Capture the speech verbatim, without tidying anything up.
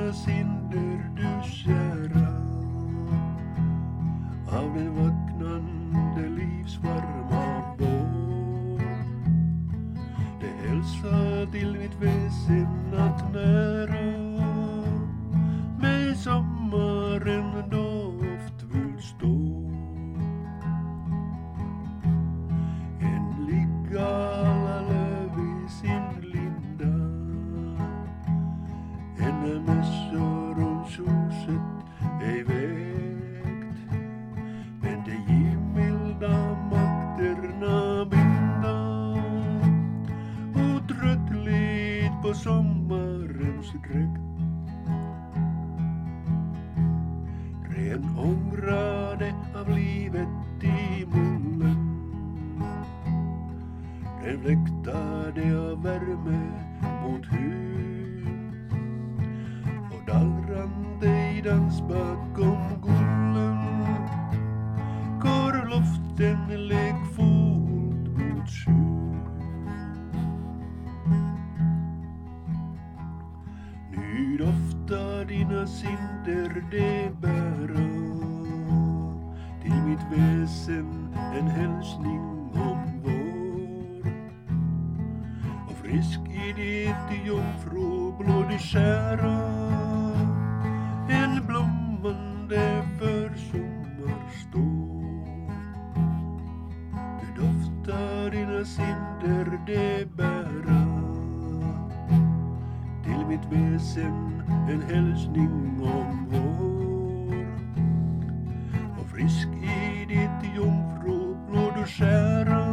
dina synder du kära, av den vaknande livs varma vår. Det hälsar till mitt väsen att nära mig sommaren doft vill stå. En ligga alla löv i sin linda, en mässor och solset ej vägt, men det givmilda makterna binda och tröttligt på sommarens dräkt. Ren ångrade av livet i mullen, ren fläktade av värme mot hud, och dallrande i dans bakom gullen går luften lekfullt mot skydd. Nu doftar dina synder det bära till mitt väsen en hälsning om vår, och frisk i ditt jungfrublod skära en blommande försommarstår. Du doftar dina synder det bära till mitt väsen en hälsning om vår, och frisk i ditt jungfrublod skära